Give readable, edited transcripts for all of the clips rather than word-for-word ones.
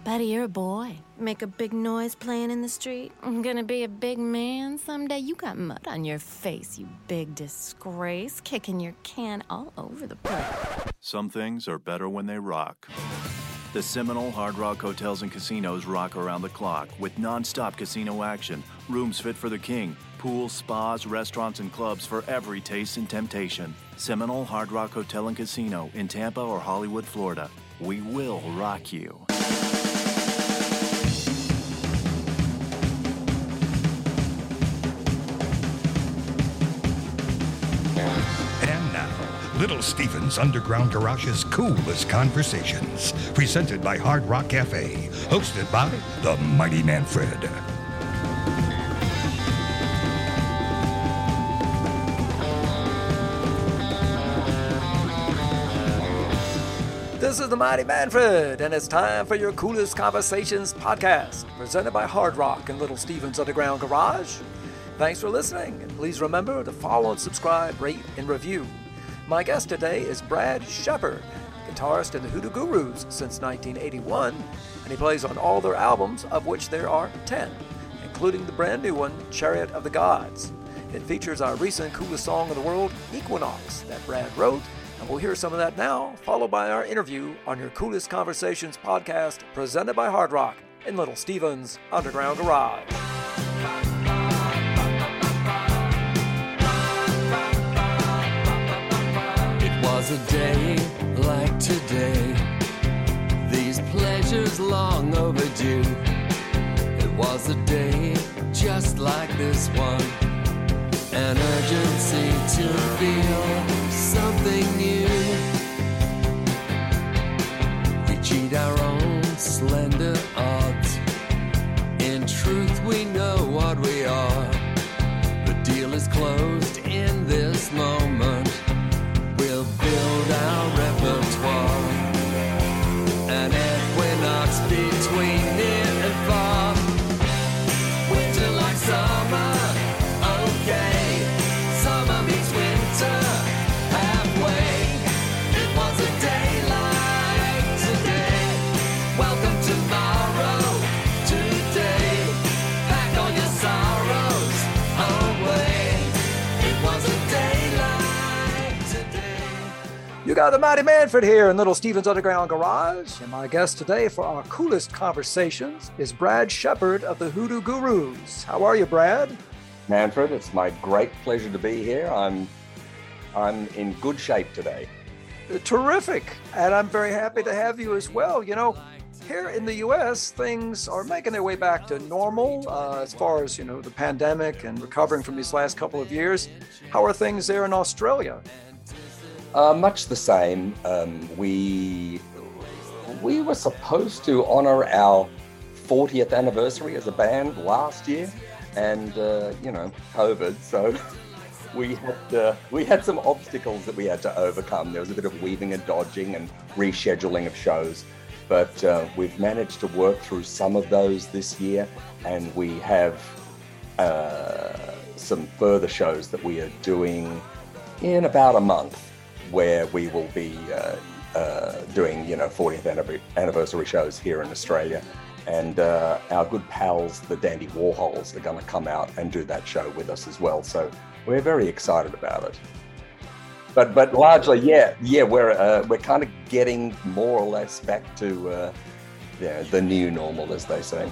Buddy, you're a boy. Make a big noise playing in the street. I'm gonna be a big man someday. You got mud on your face, you big disgrace. Kicking your can all over the place. Some things are better when they rock. The Seminole Hard Rock Hotels and Casinos rock around the clock with non-stop casino action, rooms fit for the king, pools, spas, restaurants, and clubs for every taste and temptation. Seminole Hard Rock Hotel and Casino in Tampa or Hollywood, Florida. We will rock you. And now, Little Steven's Underground Garage's Coolest Conversations, presented by Hard Rock Cafe, hosted by the Mighty Manfred. This is the Mighty Manfred, and it's time for your Coolest Conversations podcast, presented by Hard Rock and Little Steven's Underground Garage. Thanks for listening, and please remember to follow and subscribe, rate, and review. My guest today is Brad Shepard, guitarist in the Hoodoo Gurus since 1981, and he plays on all their albums, of which there are 10, including the brand new one, Chariot of the Gods. It features our recent coolest song in the world, Equinox, that Brad wrote, and we'll hear some of that now, followed by our interview on your Coolest Conversations podcast, presented by Hard Rock in Little Steven's Underground Garage. It was a day like today, these pleasures long overdue. It was a day just like this one, an urgency to feel something new. We cheat our own slender odds. In truth, we know what we are. The deal is closed in this moment. We'll build our repertoire. An equinox between near and far. Winter like summer, okay. Summer meets winter halfway. It was a day like today. Welcome tomorrow, today. Pack all your sorrows away. It was a day like today. You got the Mighty Manfred here in Little Steven's Underground Garage, and my guest today for our Coolest Conversations is Brad Shepard of the Hoodoo Gurus. How are you, Brad? Manfred, it's my great pleasure to be here. I'm in good shape today. Terrific, and I'm very happy to have you as well. You know, here in the U.S., things are making their way back to normal as far as, the pandemic and recovering from these last couple of years. How are things there in Australia? Much the same. We were supposed to honor our 40th anniversary as a band last year, and COVID. So we had some obstacles that we had to overcome. There was a bit of weaving and dodging and rescheduling of shows, but we've managed to work through some of those this year, and we have some further shows that we are doing in about a month, where we will be doing 40th anniversary shows here in Australia. And our good pals, the Dandy Warhols, are going to come out and do that show with us as well. So we're very excited about it. But largely, we're kind of getting more or less back to the new normal, as they say.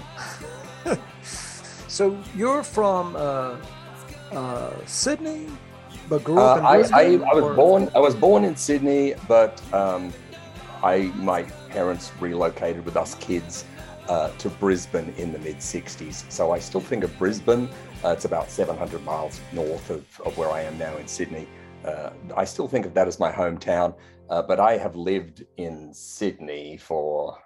So you're from Sydney, but grew up in Brisbane? I was born in Sydney, but my parents relocated with us kids to Brisbane in the mid-'60s. So I still think of Brisbane. It's about 700 miles north of where I am now in Sydney. I still think of that as my hometown, but I have lived in Sydney for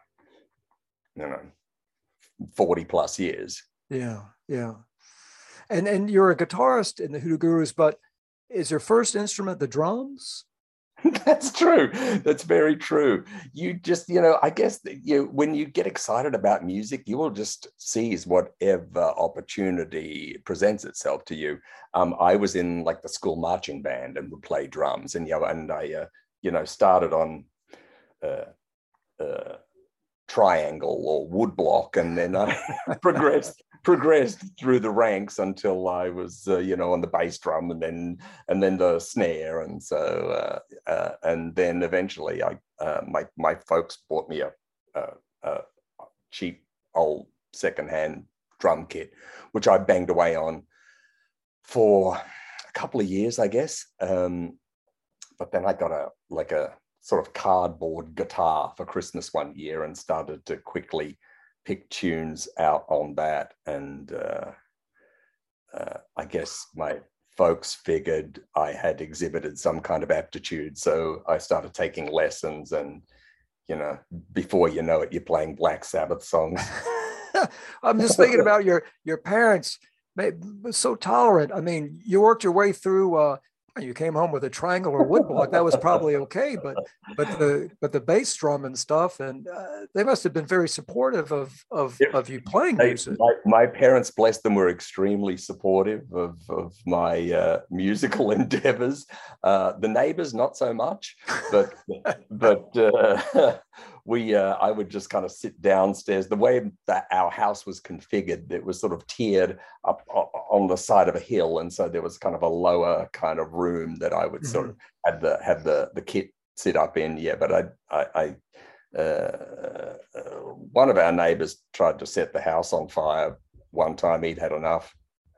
40 plus years. Yeah. And you're a guitarist in the Hoodoo Gurus, but is your first instrument the drums? That's true. That's very true. You just, I guess when you get excited about music, you will just seize whatever opportunity presents itself to you. I was in like the school marching band and would play drums, and I started on triangle or woodblock, and then I progressed through the ranks until I was on the bass drum, and then the snare, and so and then eventually my folks bought me a cheap old secondhand drum kit, which I banged away on for a couple of years, I guess. But then I got a sort of cardboard guitar for Christmas one year and started to quickly pick tunes out on that. And I guess my folks figured I had exhibited some kind of aptitude. So I started taking lessons, and, before you know it, you're playing Black Sabbath songs. I'm just thinking about your parents, so tolerant. I mean, you worked your way through, you came home with a triangle or woodblock. That was probably okay, but the bass drum and stuff, and they must have been very supportive of you playing music. My parents, bless them, were extremely supportive of my musical endeavors. The neighbors, not so much, but I would just kind of sit downstairs. The way that our house was configured, it was sort of tiered up on the side of a hill, and so there was kind of a lower kind of room that I would sort of have the kit sit up in. Yeah, but I one of our neighbors tried to set the house on fire one time. He'd had enough.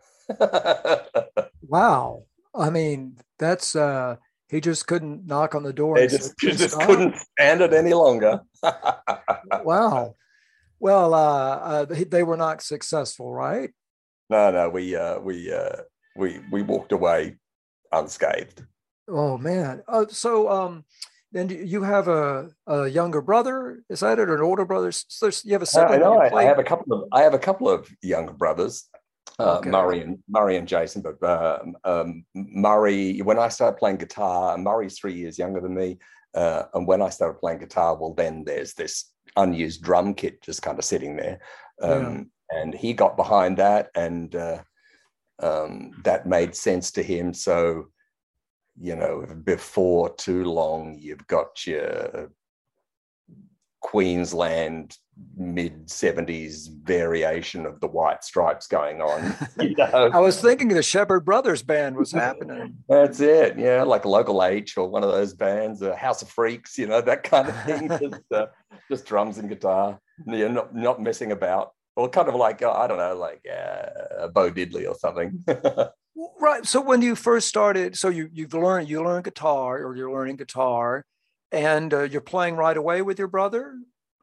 Wow, I mean, that's he just couldn't knock on the door. They just couldn't stand it any longer. Wow. Well, they were not successful, right? No, we walked away unscathed. Oh man. So then you have a younger brother, is that it, or an older brother? So you have a sibling. I have a couple of younger brothers. Okay. Murray and Jason, but Murray, when I started playing guitar, Murray's 3 years younger than me, and when I started playing guitar, well, then there's this unused drum kit just kind of sitting there, and he got behind that, and that made sense to him. So, before too long, you've got your Queensland mid-70s variation of the White Stripes going on. I was thinking the Shepherd Brothers band was happening. That's it, yeah, like Local H or one of those bands, House of Freaks, that kind of thing. Just drums and guitar, not messing about. Or kind of like, I don't know, like Bo Diddley or something. Right. So when you first started, so you learned guitar, or you're learning guitar, and you're playing right away with your brother?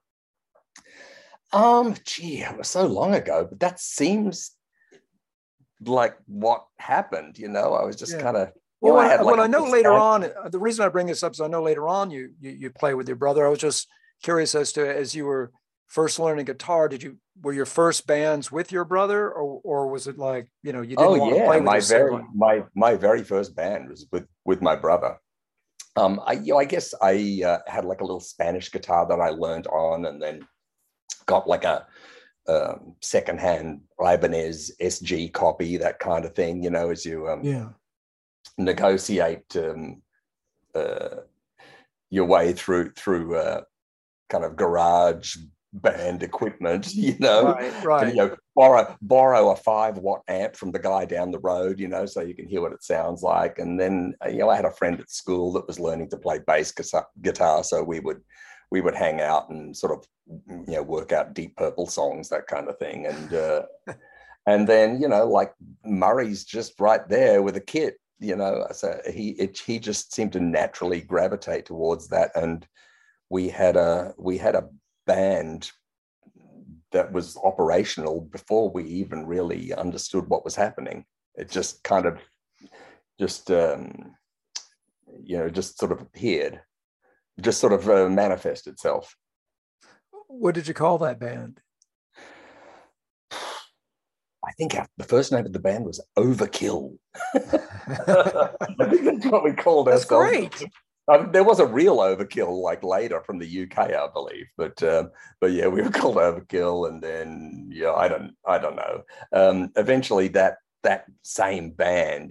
It was so long ago, but that seems like what happened. I was just kind of. Well, I know later on. The reason I bring this up is I know later on you play with your brother. I was just curious as you were first learning guitar. Were your first bands with your brother, or was it like you didn't want to play with my very first band was with my brother. I guess I had like a little Spanish guitar that I learned on, and then got like a secondhand Ibanez SG copy, that kind of thing, as you negotiate your way through kind of garage band equipment, right. And, borrow a 5-watt amp from the guy down the road, so you can hear what it sounds like. And then I had a friend at school that was learning to play bass guitar, so we would hang out and sort of work out Deep Purple songs, that kind of thing. And then like Murray's just right there with a kit, so he just seemed to naturally gravitate towards that. And we had a band that was operational before we even really understood what was happening. It just kind of just sort of appeared, just sort of manifest itself. What did you call that band? I think the first name of the band was Overkill. I think that's what we called ourselves. That's great. There was a real Overkill like later from the UK, I believe, but yeah, we were called Overkill, and then I don't know. Eventually, that same band,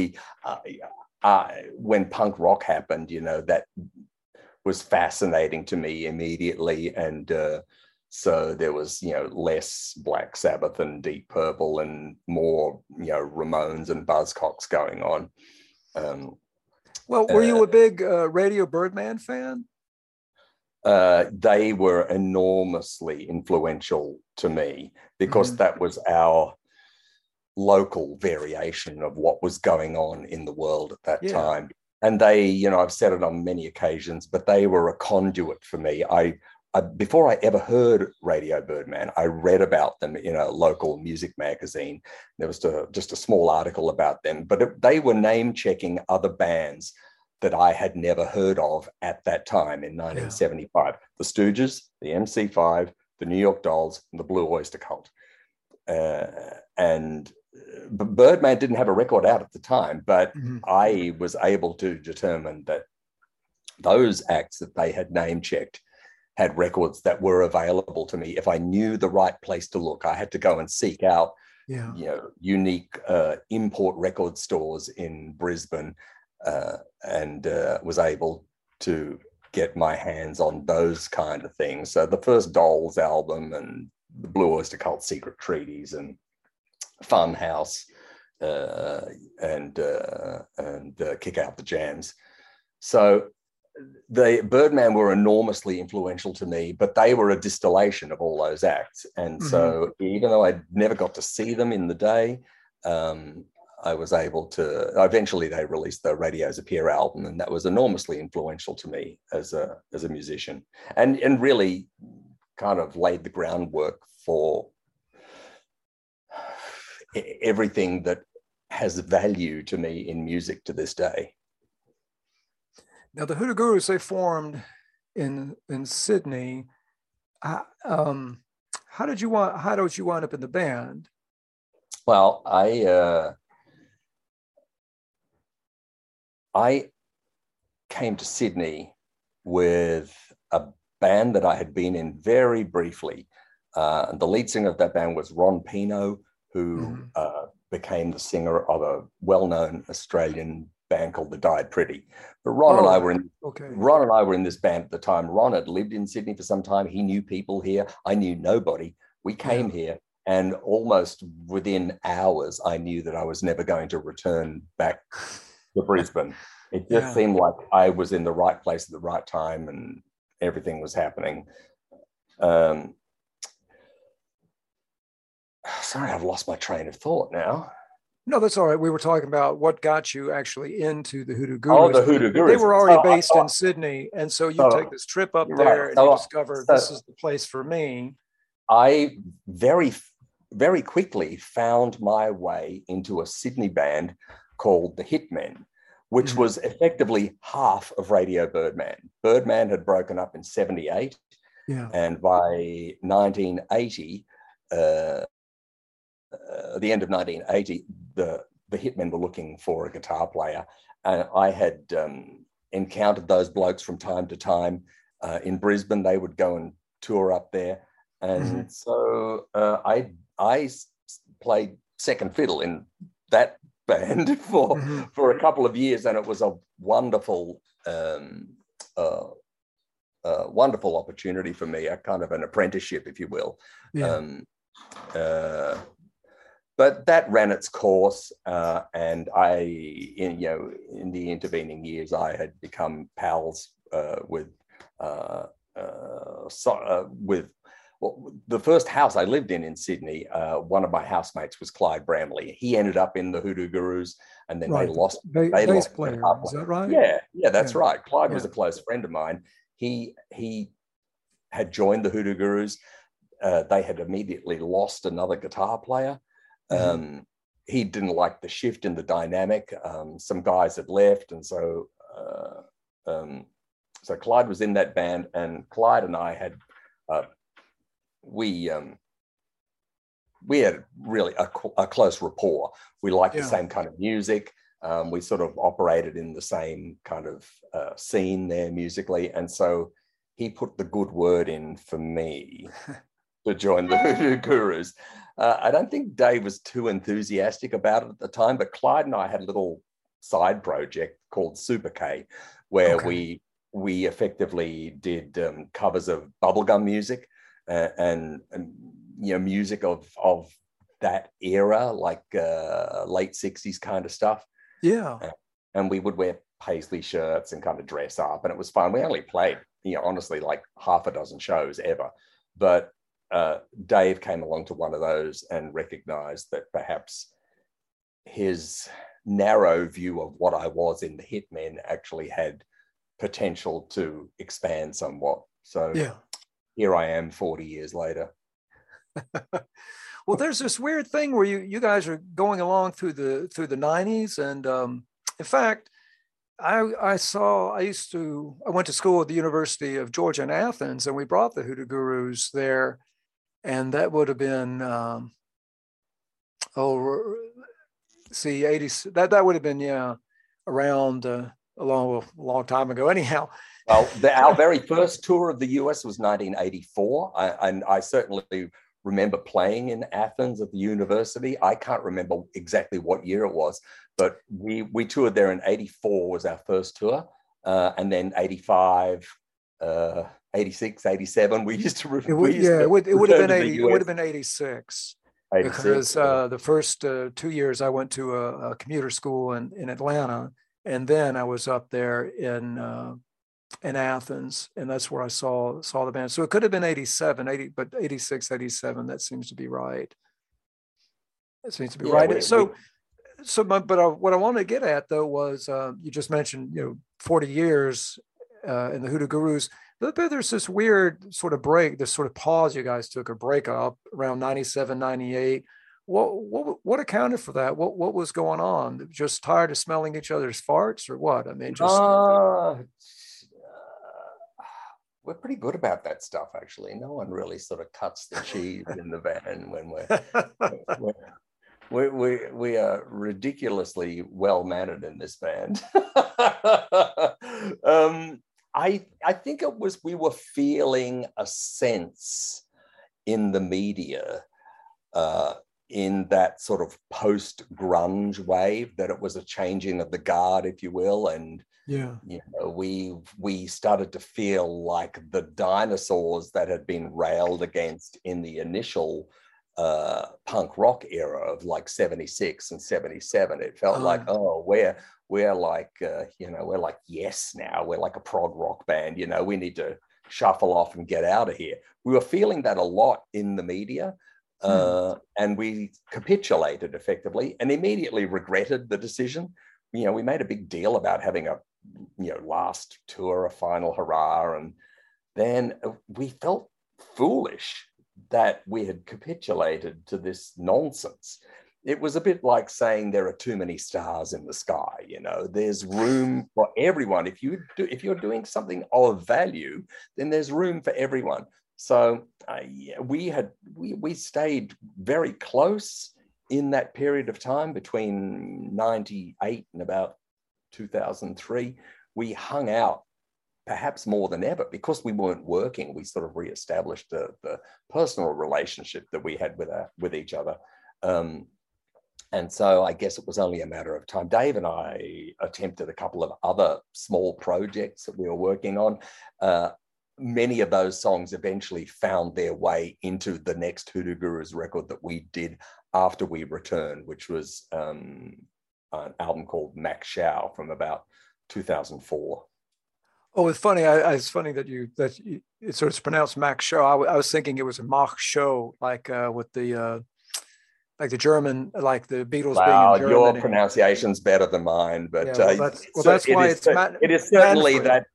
when punk rock happened, that was fascinating to me immediately, and So there was, less Black Sabbath and Deep Purple and more, Ramones and Buzzcocks going on. Well, were you a big Radio Birdman fan? They were enormously influential to me because that was our local variation of what was going on in the world at that time. And they, I've said it on many occasions, but they were a conduit for me. I before I ever heard Radio Birdman, I read about them in a local music magazine. There was just a small article about them, but they were name checking other bands that I had never heard of at that time in 1975. The Stooges, the MC5, the New York Dolls, and the Blue Oyster Cult. And Birdman didn't have a record out at the time, but I was able to determine that those acts that they had name checked had records that were available to me. If I knew the right place to look, I had to go and seek out, unique import record stores in Brisbane, and was able to get my hands on those kind of things. So the first Dolls album and the Blue Oyster Cult Secret Treaties and Funhouse and Kick Out the Jams. So the Birdman were enormously influential to me, but they were a distillation of all those acts. And so even though I never got to see them in the day, I was able to, eventually they released the Radios Appear album, and that was enormously influential to me as a musician, and really kind of laid the groundwork for everything that has value to me in music to this day. Now, the Hoodoo Gurus, they formed in Sydney. How did you wind up in the band? Well, I came to Sydney with a band that I had been in very briefly. The lead singer of that band was Ron Pino, who became the singer of a well-known Australian band called The Died Pretty. But Ron and I were in this band at the time. Ron had lived in Sydney for some time. He knew people here. I knew nobody. We came here, and almost within hours, I knew that I was never going to return back to Brisbane. It just seemed like I was in the right place at the right time, and everything was happening. Sorry, I've lost my train of thought now. No, that's all right. We were talking about what got you actually into the Hoodoo Gurus. Oh, the Hoodoo Gurus. They were already based in Sydney, and so you take this trip up there and you discover this is the place for me. I very, very quickly found my way into a Sydney band called the Hitmen, which was effectively half of Radio Birdman. Birdman had broken up in 1978, and by 1980, the end of 1980, the Hitmen were looking for a guitar player, and I had encountered those blokes from time to time in Brisbane. They would go and tour up there, and so I played second fiddle in that band for a couple of years, and it was a wonderful wonderful opportunity for me, a kind of an apprenticeship, if you will. But that ran its course, and in the intervening years, I had become pals with the first house I lived in Sydney. One of my housemates was Clyde Bramley. He ended up in the Hoodoo Gurus, and then they lost. They lost player. Is that right? Yeah, that's right. Clyde was a close friend of mine. He had joined the Hoodoo Gurus. They had immediately lost another guitar player. He didn't like the shift in the dynamic. Some guys had left, and so Clyde was in that band, and Clyde and I had we had really a close rapport. We liked the same kind of music. We sort of operated in the same kind of scene there musically, and so he put the good word in for me to join the Hoodoo Gurus. I don't think Dave was too enthusiastic about it at the time, but Clyde and I had a little side project called Super K, where we effectively did covers of bubblegum music. and music of that era, like late 60s kind of stuff. Yeah. And we would wear paisley shirts and kind of dress up, and it was fun. We only played, honestly, like half a dozen shows ever. But Dave came along to one of those and recognized that perhaps his narrow view of what I was in the Hitmen actually had potential to expand somewhat. So here I am 40 years later. Well, there's this weird thing where you guys are going along through the 90s, and in fact, I went to school at the University of Georgia in Athens, and we brought the Hoodoo Gurus there, and that would have been 80. That would have been around a long time ago. Anyhow. Well, our very first tour of the US was 1984, and I certainly remember playing in Athens at the university. I can't remember exactly what year it was, but we toured there in 84 was our first tour, and then 85, 86, 87. We used to. It would have been 86. Because the first 2 years I went to a commuter school in Atlanta, and then I was up there in Athens, and that's where I saw the band. So it could have been 87, but 86, 87, that seems to be right. That seems to be right. But what I wanted to get at, though, was you just mentioned, 40 years in the Hoodoo Gurus. But there's this weird sort of break, this sort of pause you guys took, a breakup around 97, 98. What accounted for that? What was going on? Just tired of smelling each other's farts, or what? I mean, just we're pretty good about that stuff, actually. No one really sort of cuts the cheese in the van when we are ridiculously well mannered in this band. I think it was we were feeling a sense in the media in that sort of post-grunge wave that it was a changing of the guard, if you will, and we started to feel like the dinosaurs that had been railed against in the initial punk rock era of like 76 and 77. It felt like, we're like, we're like Yes now. We're like a prog rock band. We need to shuffle off and get out of here. We were feeling that a lot in the media, and we capitulated effectively and immediately regretted the decision. We made a big deal about having a, last tour, a final hurrah, and then we felt foolish that we had capitulated to this nonsense. It was a bit like saying there are too many stars in the sky. There's room for everyone. If you're doing something of value, then there's room for everyone. So we stayed very close in that period of time between 98 and about 2003. We hung out perhaps more than ever because we weren't working. We sort of reestablished the personal relationship that we had with each other. And so I guess it was only a matter of time. Dave and I attempted a couple of other small projects that we were working on. Many of those songs eventually found their way into the next Hoodoo Gurus record that we did after we returned, which was an album called Mac Shao from about 2004. Oh, it's funny. It's funny that it's sort of pronounced Mac Show. I was thinking it was a Mach Show, like with the like the German, like the Beatles being in Germany. Your pronunciation's better than mine, but that's why it is certainly that.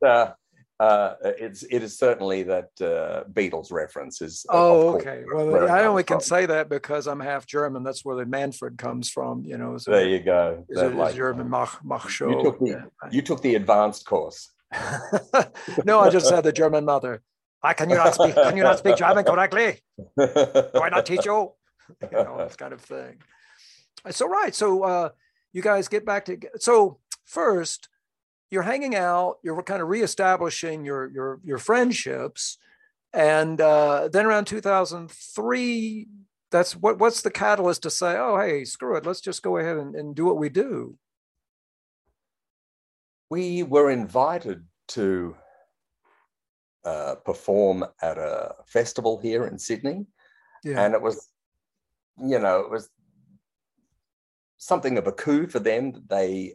It is certainly that Beatles references. Okay. Well, I only can say that because I'm half German. That's where the Manfred comes from. So there you go. It's German Mach Show. You took the advanced course. No, I just said the German mother. Can you not speak German correctly? Do I not teach you? This kind of thing. So right. So you guys get back to. So first, you're hanging out. You're kind of reestablishing your friendships, and then around 2003, that's what's the catalyst to say, oh, hey, screw it, let's just go ahead and do what we do. We were invited to perform at a festival here in Sydney. Yeah. And it was, it was something of a coup for them. They,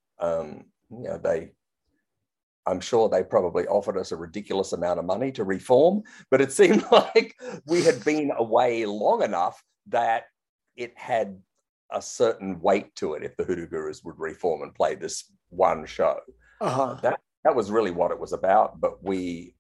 I'm sure they probably offered us a ridiculous amount of money to reform, but it seemed like we had been away long enough that it had a certain weight to it if the Hoodoo Gurus would reform and play this one show. Uh-huh. That was really what it was about. But we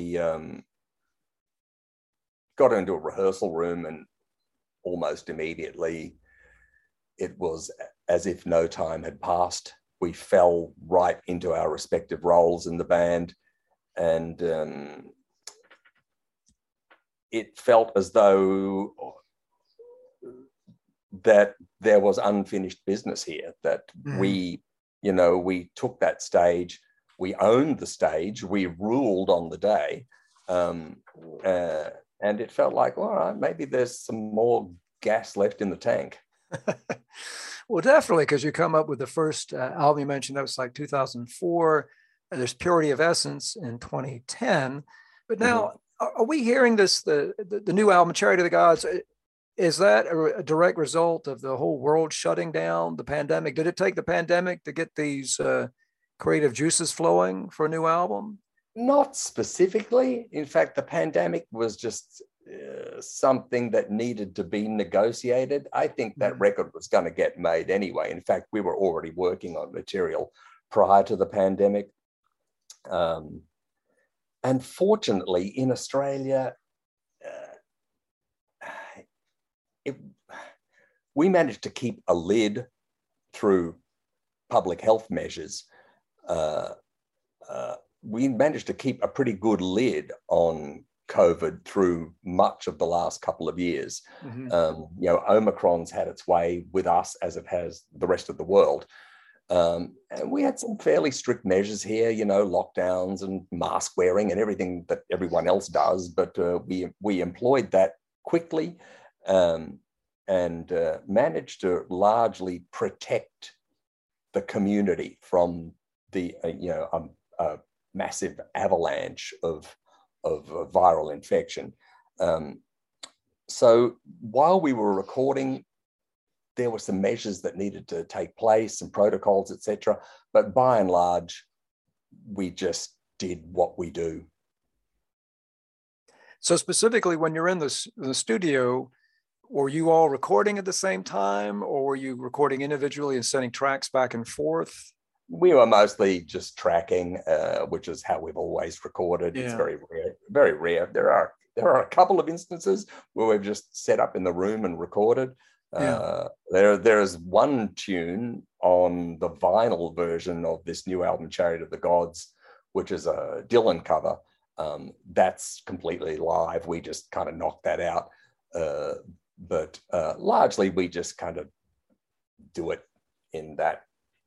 got into a rehearsal room, and almost immediately it was as if no time had passed. We fell right into our respective roles in the band, and it felt as though that there was unfinished business here, that we took that stage, we owned the stage, we ruled on the day, and it felt like, all right, maybe there's some more gas left in the tank. Well, definitely, because you come up with the first album you mentioned, that was like 2004. There's Purity of Essence in 2010. But now, are we hearing this, the new album, Chariot of the Gods, is that a direct result of the whole world shutting down, the pandemic? Did it take the pandemic to get these creative juices flowing for a new album? Not specifically. In fact, the pandemic was just something that needed to be negotiated. I think that record was going to get made anyway. In fact, we were already working on material prior to the pandemic. And fortunately, in Australia, we managed to keep a lid through public health measures. We managed to keep a pretty good lid on COVID through much of the last couple of years. Omicron's had its way with us as it has the rest of the world. And we had some fairly strict measures here, lockdowns and mask wearing and everything that everyone else does. But we employed that quickly and managed to largely protect the community from the, a massive avalanche of viral infection. So while we were recording, there were some measures that needed to take place, some protocols, etc. But by and large, we just did what we do. So specifically, when you're in the studio, were you all recording at the same time, or were you recording individually and sending tracks back and forth? We were mostly just tracking, which is how we've always recorded. Yeah. It's very rare, very rare. There are a couple of instances where we've just set up in the room and recorded. Yeah. There is one tune on the vinyl version of this new album, Chariot of the Gods, which is a Dylan cover. That's completely live. We just kind of knocked that out. But largely we just kind of do it in that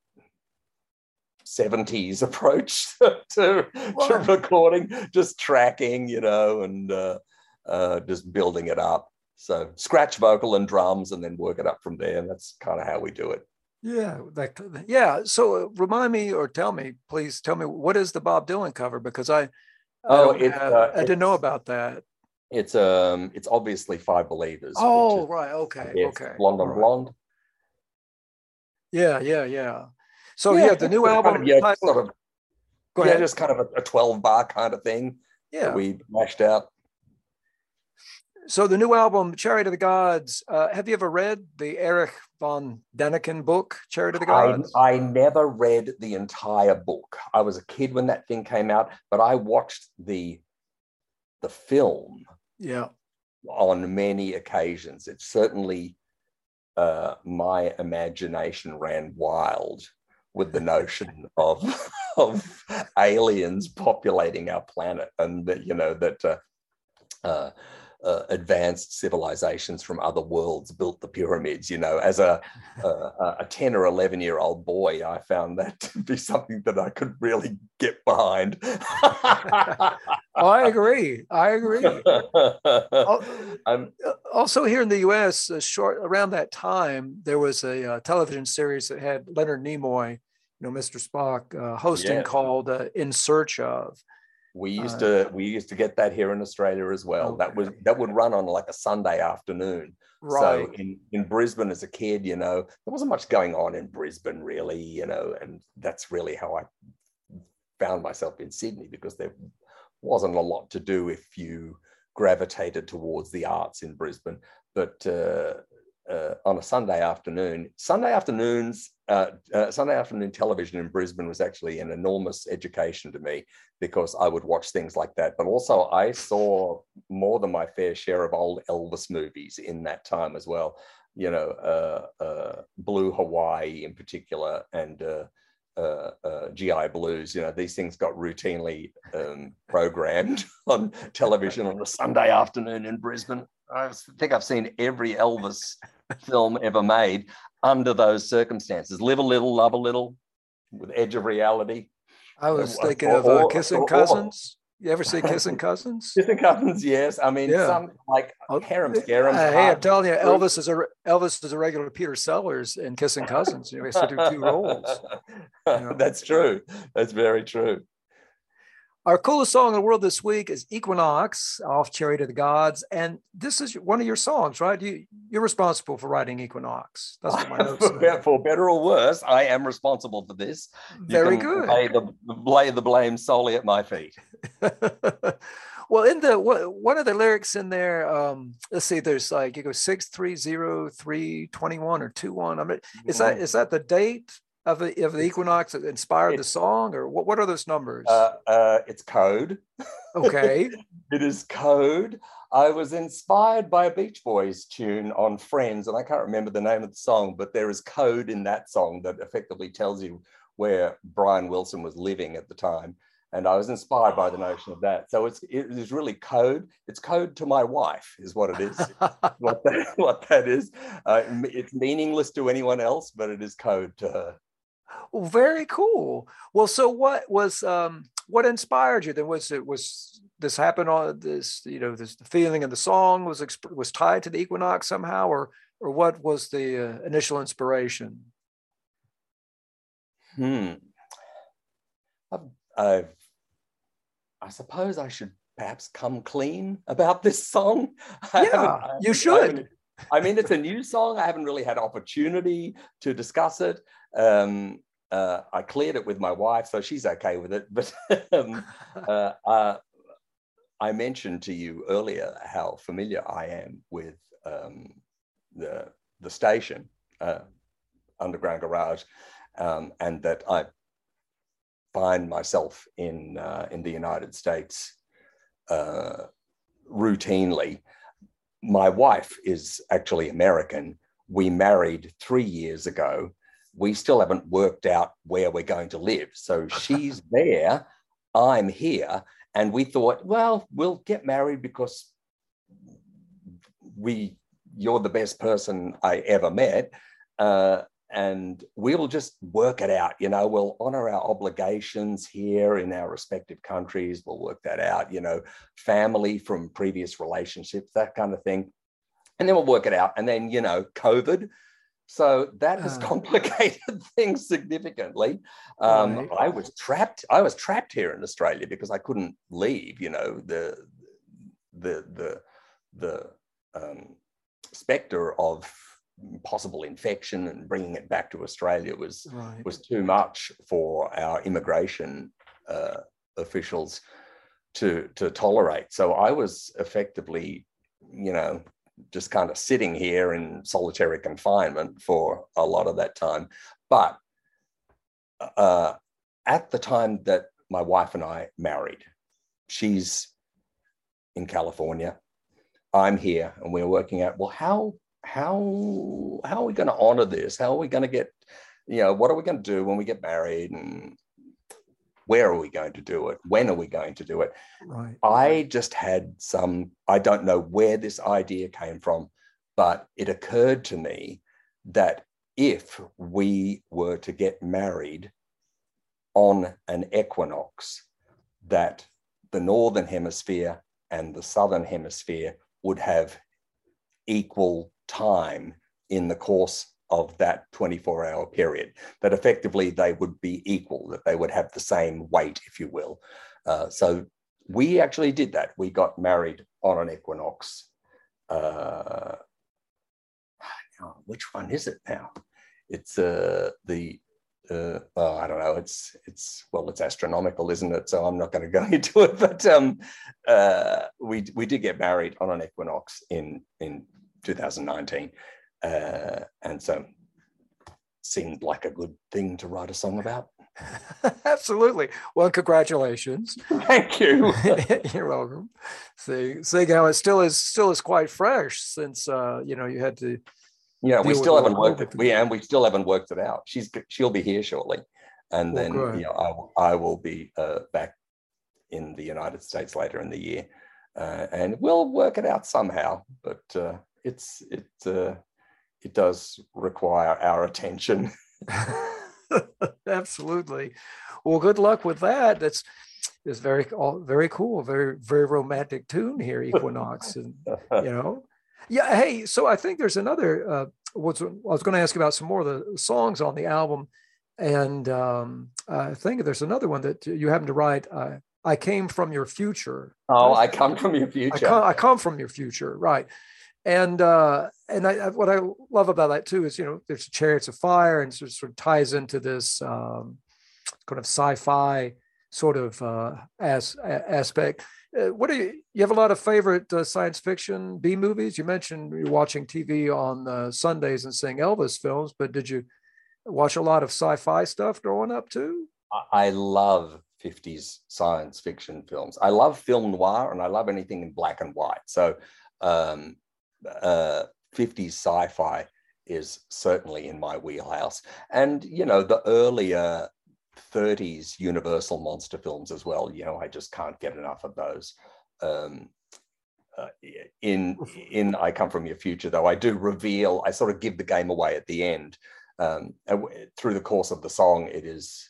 70s approach to recording, just tracking, and just building it up. So scratch vocal and drums and then work it up from there. And that's kind of how we do it. Yeah. So remind me, or please tell me, what is the Bob Dylan cover? Because I didn't know about that. It's obviously Five Believers. Oh, right. Okay. Okay. Blonde on Blonde. Yeah. So the new album. Go ahead. Just kind of a 12-bar kind of thing. Yeah. That we mashed out. So the new album, Chariot of the Gods, have you ever read the Erich von Däniken book, Chariot of the Gods? I never read the entire book. I was a kid when that thing came out, but I watched the film on many occasions. It certainly, my imagination ran wild with the notion of aliens populating our planet, and that advanced civilizations from other worlds built the pyramids. As a 10 or 11-year-old boy, I found that to be something that I could really get behind. I agree. Also here in the U.S., around that time, there was a television series that had Leonard Nimoy, Mr. Spock, hosting, called In Search Of. We used to get that here in Australia as well. Okay. That would run on like a Sunday afternoon. Right. So in Brisbane as a kid, you know, there wasn't much going on in Brisbane really, you know, and that's really how I found myself in Sydney, because there wasn't a lot to do if you gravitated towards the arts in Brisbane. But on a Sunday afternoon television in Brisbane was actually an enormous education to me, because I would watch things like that. But also I saw more than my fair share of old Elvis movies in that time as well. You know, Blue Hawaii in particular, and GI Blues. You know, these things got routinely programmed on television on a Sunday afternoon in Brisbane. I think I've seen every Elvis film ever made under those circumstances. Live a Little, Love a Little, with Edge of Reality. I was thinking of Kissing Cousins. You ever see Kissing Cousins? Kissing Cousins, yes. I mean, some like Harem Scarum. Hey, I'm telling you, Elvis is a regular Peter Sellers in Kissing Cousins. You know, he has to do 2 roles. You know? That's true. That's very true. Our coolest song in the world this week is Equinox off Chariot of the Gods. And this is one of your songs, right? You're responsible for writing Equinox. That's what my notes say. For better or worse, I am responsible for this. Very good. Lay the blame solely at my feet. Well, in one of the lyrics in there, let's see, there's like, you go 630-321 or 21. I mean, is that the date of the equinox that inspired the song, or what are those numbers? It's code. Okay. It is code. I was inspired by a Beach Boys tune on Friends, and I can't remember the name of the song, but there is code in that song that effectively tells you where Brian Wilson was living at the time. And I was inspired by the notion of that. So it is really code. It's code to my wife is what it is. what that is. It's meaningless to anyone else, but it is code to her. Well, very cool. Well, so what inspired you then? Was this happen on this, you know, this feeling in the song was tied to the equinox somehow, or what was the initial inspiration? I suppose I should perhaps come clean about this song. You should. I mean, it's a new song. I haven't really had opportunity to discuss it. I cleared it with my wife, so she's okay with it. But I mentioned to you earlier how familiar I am with the station, Underground Garage, and that I find myself in the United States routinely. My wife is actually American. We married 3 years ago. We still haven't worked out where we're going to live. So she's there, I'm here, and we thought, well, we'll get married because you're the best person I ever met. And we'll just work it out, you know, we'll honor our obligations here in our respective countries. We'll work that out, you know, family from previous relationships, that kind of thing. And then we'll work it out. And then, you know, COVID. So that has complicated things significantly. Right. I was trapped here in Australia because I couldn't leave, you know, the specter of possible infection and bringing it back to Australia was too much for our immigration officials to tolerate. So I was effectively, you know, just kind of sitting here in solitary confinement for a lot of that time. But at the time that my wife and I married, she's in California, I'm here, and we're working out, well, how are we going to honor this? How are we going to get, you know, what are we going to do when we get married, and where are we going to do it? When are we going to do it? Right. I just had I don't know where this idea came from, but it occurred to me that if we were to get married on an equinox, that the Northern Hemisphere and the Southern Hemisphere would have equal time in the course of that 24-hour period, that effectively they would be equal, that they would have the same weight, if you will. So we actually did that. We got married on an equinox. Which one is it now? It's I don't know. It's astronomical, isn't it? So I'm not going to go into it. But we did get married on an equinox in 2019, and so seemed like a good thing to write a song about. Absolutely. Well, congratulations. Thank you. You're welcome. Seeing how it still is quite fresh since you had to. Yeah, we still haven't worked it. We still haven't worked it out. She'll be here shortly, and then I will be back in the United States later in the year, and we'll work it out somehow. But it does require our attention. Absolutely. Well, good luck with that. It's very cool, very very romantic tune here, Equinox, and Yeah. Hey, so I think there's another. I was going to ask you about some more of the songs on the album, and I think there's another one that you happen to write. I came from your future. Oh, I come from your future. I come from your future, right? And what I love about that too is there's Chariots of Fire, and sort of ties into this kind of sci-fi sort of aspect. What do you have a lot of favorite science fiction B movies? You mentioned you're watching TV on Sundays and seeing Elvis films, but did you watch a lot of sci-fi stuff growing up too? I love 50s science fiction films. I love film noir, and I love anything in black and white. So 50s sci-fi is certainly in my wheelhouse. And, the earlier 30s Universal monster films as well. I just can't get enough of those. In I Come From Your Future, though, I sort of give the game away at the end. Through the course of the song, it is,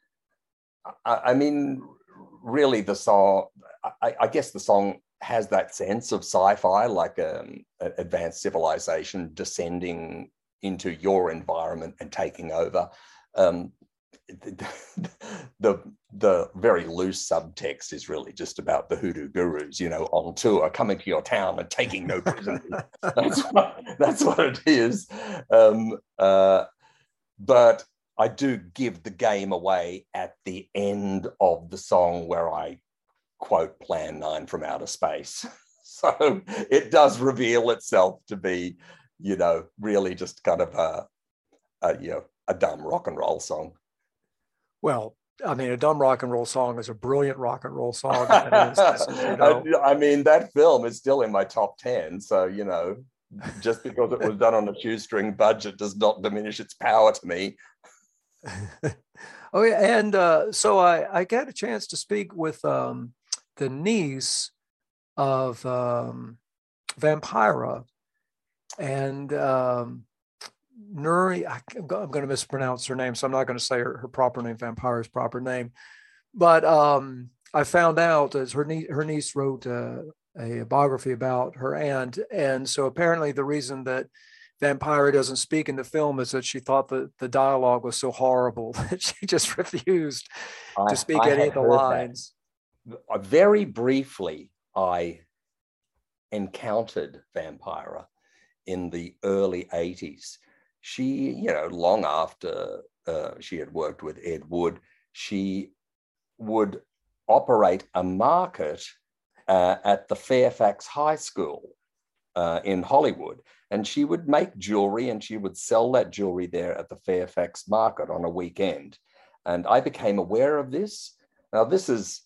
really the song, I guess the song has that sense of sci-fi, like advanced civilization descending into your environment and taking over. The very loose subtext is really just about the hoodoo gurus, on tour, coming to your town and taking no prisoners. That's what it is. But I do give the game away at the end of the song, where I quote Plan 9 from Outer Space. So it does reveal itself to be, really just kind of a dumb rock and roll song. Well, a dumb rock and roll song is a brilliant rock and roll song. That film is still in my top 10. So, just because it was done on a shoestring budget does not diminish its power to me. Oh, yeah. And so I got a chance to speak with the niece of Vampira, and Nuri, I'm going to mispronounce her name, so I'm not going to say her proper name, Vampira's proper name. But I found out as her niece wrote a biography about her aunt, and so apparently the reason that Vampira doesn't speak in the film is that she thought that the dialogue was so horrible that she just refused to speak any of the lines. Very briefly, I encountered Vampira in the early 80s. She, long after she had worked with Ed Wood, she would operate a market at the Fairfax High School in Hollywood. And she would make jewelry, and she would sell that jewelry there at the Fairfax market on a weekend. And I became aware of this. Now, this is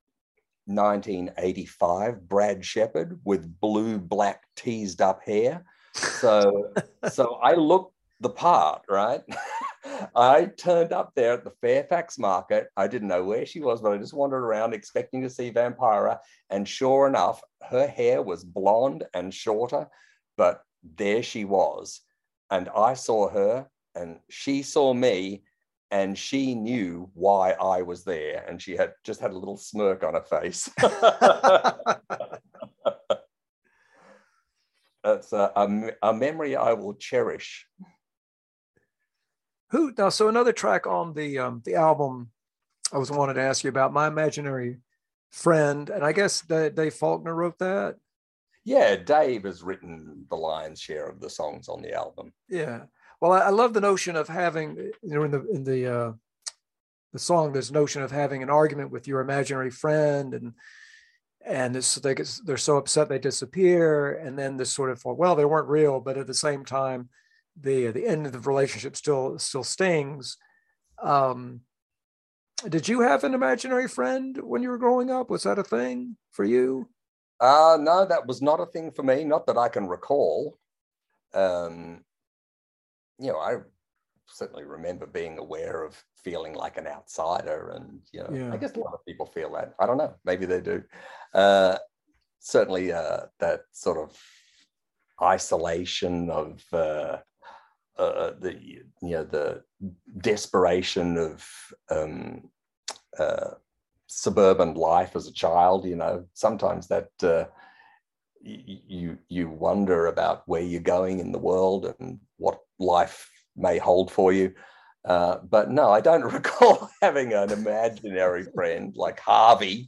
1985, Brad Shepard with blue-black teased up hair. So I looked the part, right? I turned up there at the Fairfax market. I didn't know where she was, but I just wandered around expecting to see Vampira. And sure enough, her hair was blonde and shorter, but there she was. And I saw her, and she saw me, and she knew why I was there. And she had a little smirk on her face. That's a memory I will cherish. So another track on the album I wanted to ask you about, My Imaginary friend, and I guess that Dave Faulkner wrote that. Yeah, Dave has written the lion's share of the songs on the album. Yeah. Well, I love the notion of having, in the song, there's notion of having an argument with your imaginary friend, and they're so upset they disappear, and then this sort of, well, they weren't real, but at the same time, the end of the relationship still stings. Did you have an imaginary friend when you were growing up? Was that a thing for you? No, that was not a thing for me, not that I can recall. I certainly remember being aware of feeling like an outsider, and I guess a lot of people feel that. I don't know, maybe they do. Certainly that sort of isolation of the desperation of suburban life as a child. Sometimes that you wonder about where you're going in the world and what life may hold for you. But no, I don't recall having an imaginary friend like Harvey.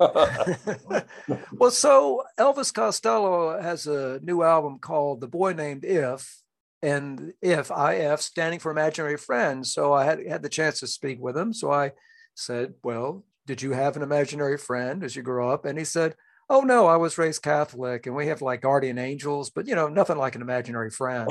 Well, so Elvis Costello has a new album called The Boy Named If, and IF standing for imaginary friend. So I had the chance to speak with him. So I said, well, did you have an imaginary friend as you grew up? And he said, oh no, I was raised Catholic, and we have like guardian angels, but nothing like an imaginary friend.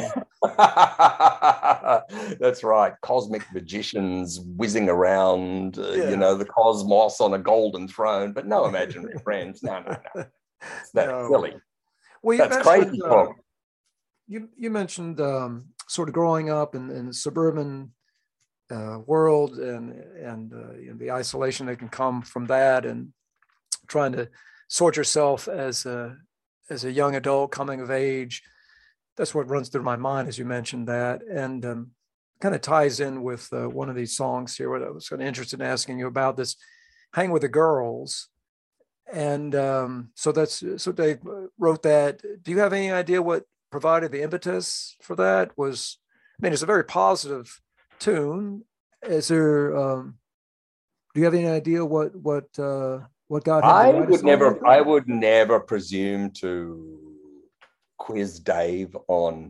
That's right. Cosmic magicians whizzing around, the cosmos on a golden throne, but no imaginary friends. No. That's silly. Well, that's crazy. You mentioned sort of growing up in the suburban world and the isolation that can come from that, and trying to sort yourself as a young adult coming of age. That's what runs through my mind as you mentioned that, and kind of ties in with one of these songs here. What I was kind of interested in asking you about this, "Hang with the Girls," and so Dave wrote that. Do you have any idea what provided the impetus for that? It's a very positive tune. Is there? Do you have any idea what got him? I would never presume to quiz Dave on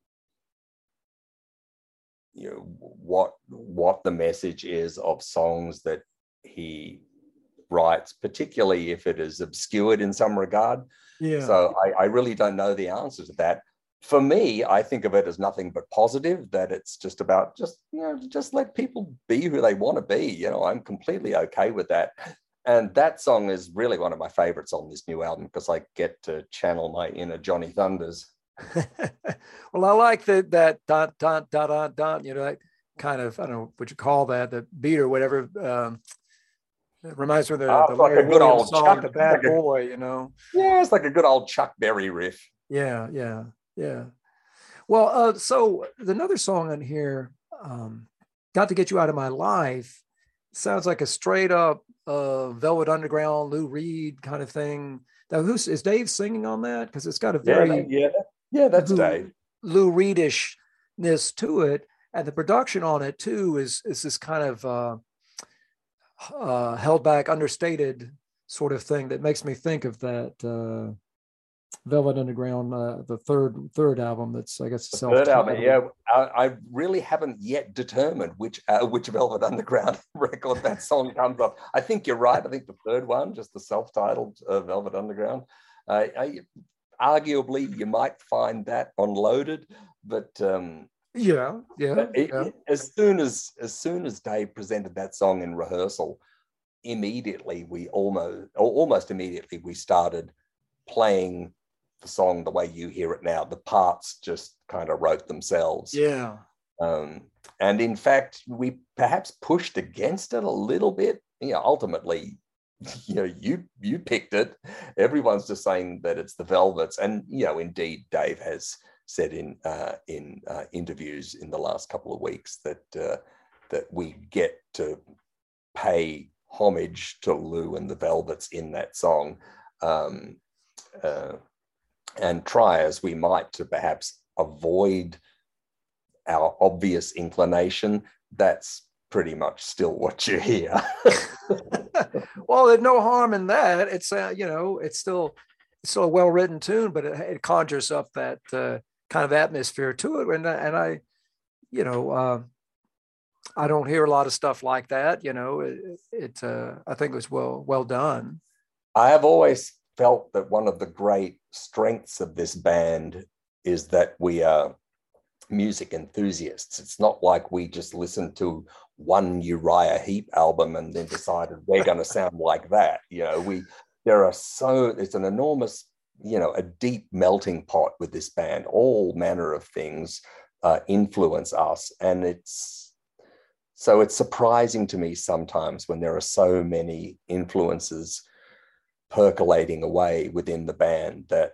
what the message is of songs that he writes, particularly if it is obscured in some regard. Yeah. So I really don't know the answer to that. For me, I think of it as nothing but positive, that it's just about just let people be who they want to be. I'm completely okay with that. And that song is really one of my favorites on this new album, because I get to channel my inner Johnny Thunders. Well, I like that dun, dun, dun, dun, dun, that kind of, I don't know what you call that, the beat or whatever. It reminds me of the like a good old song, Chuck, The Bad Boy, Yeah, it's like a good old Chuck Berry riff. Yeah. Well, so another song on here, Got to Get You Out of My Life, sounds like a straight up Velvet Underground, Lou Reed kind of thing. Now, is Dave singing on that? Because it's got a very that's Dave. Lou Reedishness to it, and the production on it too is this kind of held back, understated sort of thing that makes me think of that Velvet Underground, the third album. That's, I guess, the third album. Yeah, I really haven't yet determined which Velvet Underground record that song comes off. I think you're right. I think the third one, just the self-titled Velvet Underground. Arguably, you might find that on Loaded, but as soon as Dave presented that song in rehearsal, almost immediately we started playing the song the way you hear it now. The parts just kind of wrote themselves. Yeah. And in fact, we perhaps pushed against it a little bit. Ultimately, you picked it. Everyone's just saying that it's the Velvets, and indeed, Dave has said in interviews in the last couple of weeks that we get to pay homage to Lou and the Velvets in that song. And try as we might to perhaps avoid our obvious inclination, that's pretty much still what you hear. Well, there's no harm in that. It's it's still a well-written tune, but it conjures up that kind of atmosphere to it. And I, I don't hear a lot of stuff like that. I think it was well done. I have always felt that one of the great strengths of this band is that we are music enthusiasts. It's not like we just listened to one Uriah Heep album and then decided we're going to sound like that. It's an enormous, a deep melting pot with this band. All manner of things influence us, and it's surprising to me sometimes when there are so many influences percolating away within the band that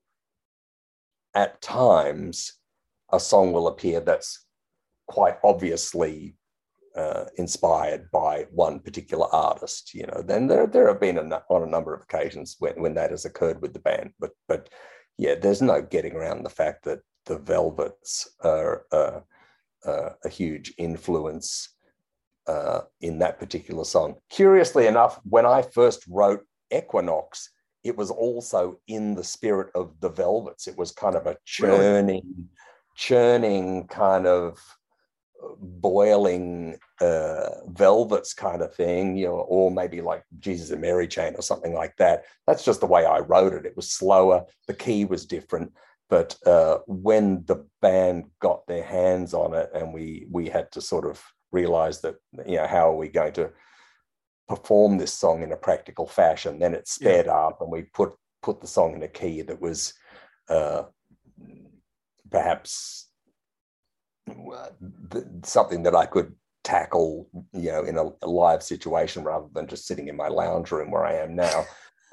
at times a song will appear that's quite obviously inspired by one particular artist. Then there have been on a number of occasions when that has occurred with the band, but yeah, there's no getting around the fact that the Velvets are a huge influence in that particular song. Curiously enough, when I first wrote Equinox, it was also in the spirit of the Velvets. It was kind of a churning kind of boiling Velvets kind of thing, or maybe like Jesus and Mary Chain or something like that. That's just the way I wrote it. It was slower, the key was different, but when the band got their hands on it and we had to sort of realize that, how are we going to perform this song in a practical fashion, then it sped up and we put the song in a key that was perhaps something that I could tackle, in a live situation rather than just sitting in my lounge room where I am now.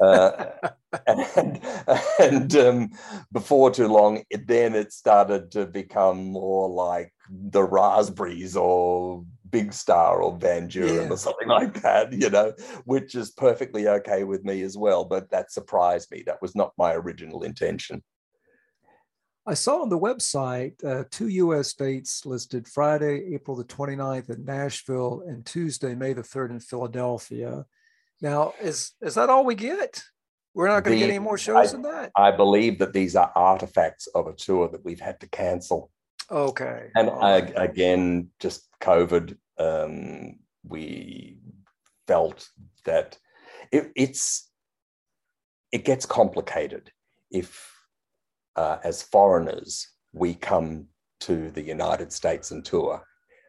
And before too long, it started to become more like the Raspberries or Big Star or Van Buren or something like that, which is perfectly okay with me as well. But that surprised me. That was not my original intention. I saw on the website 2 U.S. dates listed: Friday, April the 29th in Nashville, and Tuesday, May the 3rd in Philadelphia. Now, is that all we get? We're not going to get any more shows than that? I believe that these are artifacts of a tour that we've had to cancel. Okay. And again, just COVID, we felt that it gets complicated if, as foreigners, we come to the United States and tour.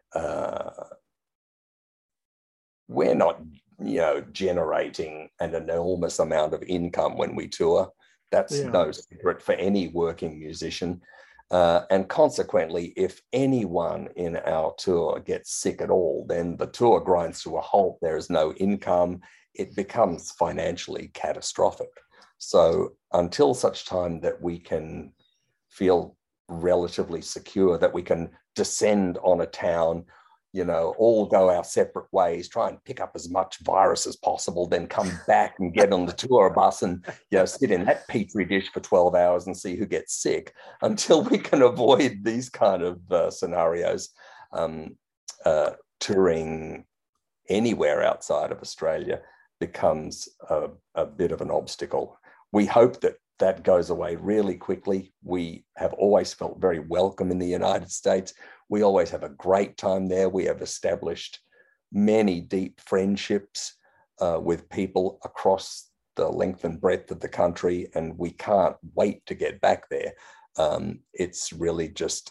We're not, generating an enormous amount of income when we tour. That's no secret for any working musician. And consequently, if anyone in our tour gets sick at all, then the tour grinds to a halt. There is no income. It becomes financially catastrophic. So until such time that we can feel relatively secure, that we can descend on a town, all go our separate ways, try and pick up as much virus as possible, then come back and get on the tour bus and sit in that petri dish for 12 hours and see who gets sick. Until we can avoid these kind of scenarios, touring anywhere outside of Australia becomes a bit of an obstacle. We hope that goes away really quickly. We have always felt very welcome in the United States. We always have a great time there. We have established many deep friendships with people across the length and breadth of the country, and we can't wait to get back there. It's really just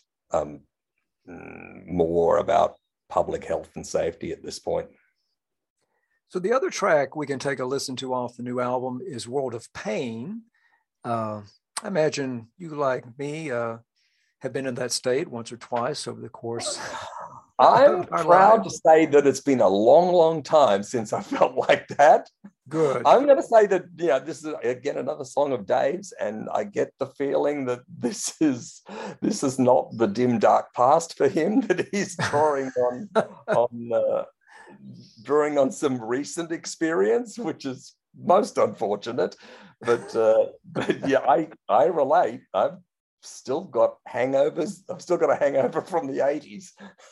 more about public health and safety at this point. So the other track we can take a listen to off the new album is World of Pain. I imagine you, like me, have been in that state once or twice over the course. I'm proud to say that it's been a long, long time since I felt like that. Good. I'm going to say that, this is again another song of Dave's, and I get the feeling that this is not the dim, dark past for him, that he's drawing on some recent experience, which is most unfortunate. But yeah, I relate. I've still got hangovers. I've still got a hangover from the 80s.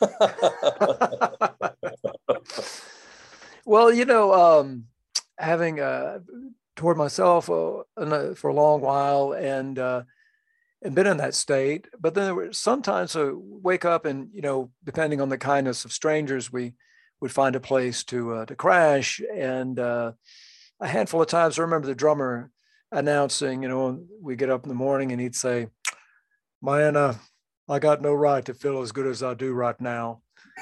Well, having toured myself for a long while and been in that state, but then there were sometimes wake up and, depending on the kindness of strangers, we would find a place to crash. And a handful of times I remember the drummer announcing, we get up in the morning and he'd say, "Man, I got no right to feel as good as I do right now."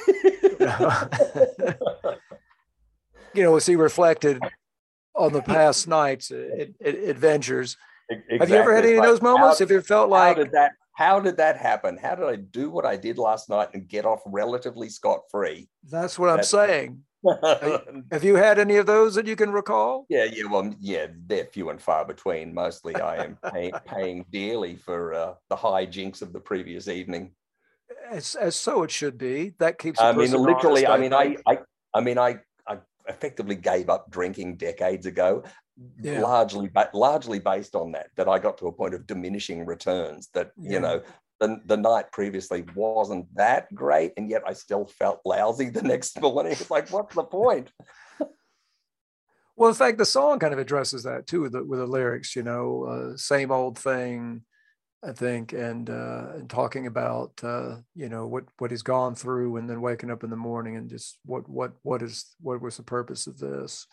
As he reflected on the past night's adventures. Exactly. Have you ever had any of those moments? Have you felt like how did that happen? How did I do what I did last night and get off relatively scot-free? That's what I'm saying. Have you had any of those that you can recall? Yeah. Well, yeah, they're few and far between. Mostly, I am paying dearly for the hijinks of the previous evening. As so it should be. That keeps. Literally. I effectively gave up drinking decades ago, largely based on that I got to a point of diminishing returns. That the night previously wasn't that great, and yet I still felt lousy the next morning. It's like, what's the point? Well, in fact, the song kind of addresses that too with the lyrics. Same old thing, I think, and talking about what he's gone through, and then waking up in the morning and just what was the purpose of this.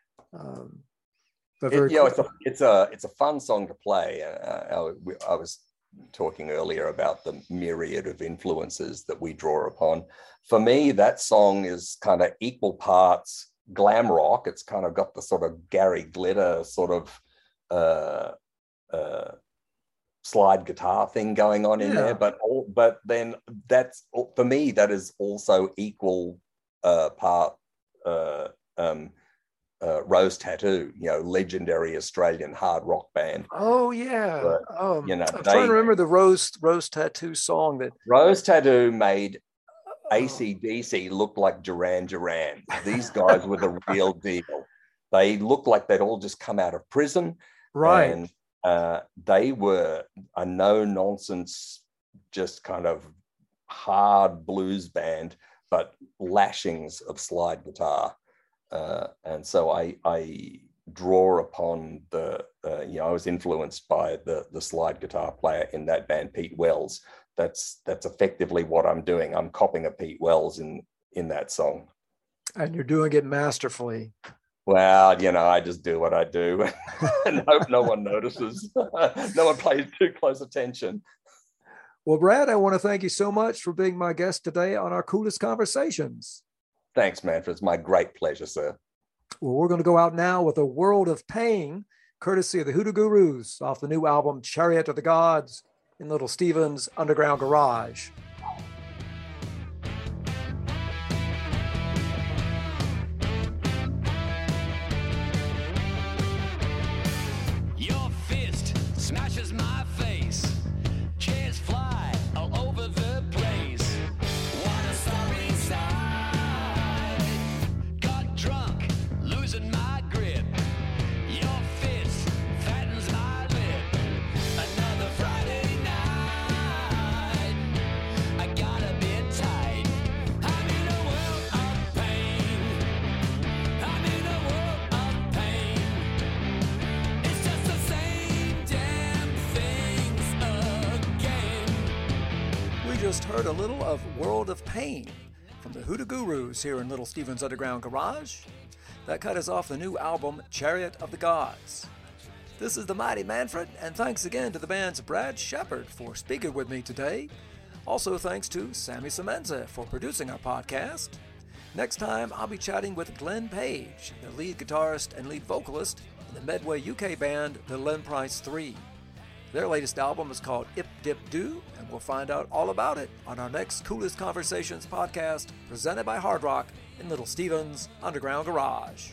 It's a fun song to play. I was talking earlier about the myriad of influences that we draw upon. For me, that song is kind of equal parts glam rock. It's kind of got the sort of Gary Glitter sort of slide guitar thing going on in there, but then that's, for me, that is also equal part Rose Tattoo, legendary Australian hard rock band. Oh yeah. I'm trying to remember the Rose Tattoo song that Rose Tattoo made AC/DC look like Duran Duran. These guys were the real deal. They looked like they'd all just come out of prison. Right. And they were a no-nonsense, just kind of hard blues band, but lashings of slide guitar. And so I draw upon I was influenced by the slide guitar player in that band, Pete Wells. That's effectively what I'm doing. I'm copying a Pete Wells in that song. And you're doing it masterfully. Well, I just do what I do and hope no one notices. No one pays too close attention. Well, Brad, I want to thank you so much for being my guest today on our Coolest Conversations. Thanks, Manfred. It's my great pleasure, sir. Well, we're going to go out now with A World of Pain, courtesy of the Hoodoo Gurus, off the new album Chariot of the Gods in Little Steven's Underground Garage. Your fist smashes my face. Chairs fly all over the place. What a story inside. Got drunk, losing my grip. Your fist fattens my lip. Another Friday night. I got a bit tight. I'm in a world of pain. I'm in a world of pain. It's just the same damn things again. We just heard a little of World of Pain from the Hoodoo Gurus here in Little Steven's Underground Garage. That cut us off the new album Chariot of the Gods. This is the Mighty Manfred, and thanks again to the band's Brad Shepard for speaking with me today. Also thanks to Sammy Semenza for producing our podcast. Next time, I'll be chatting with Glenn Page, the lead guitarist and lead vocalist in the Medway UK band, the Len Price 3. Their latest album is called Ip Dip Doo, and we'll find out all about it on our next Coolest Conversations podcast, presented by Hard Rock in Little Steven's Underground Garage.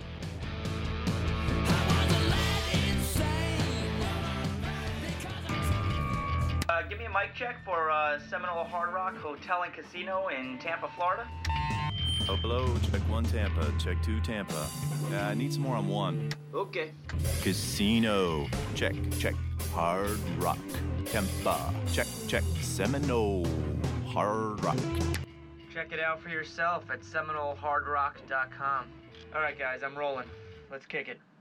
Give me a mic check for Seminole Hard Rock Hotel and Casino in Tampa, Florida. Oh, hello, check 1 Tampa, check 2 Tampa. I need some more on 1. Okay. Casino, check. Hard Rock. Tempa. Check. Seminole Hard Rock. Check it out for yourself at SeminoleHardRock.com. All right, guys, I'm rolling. Let's kick it.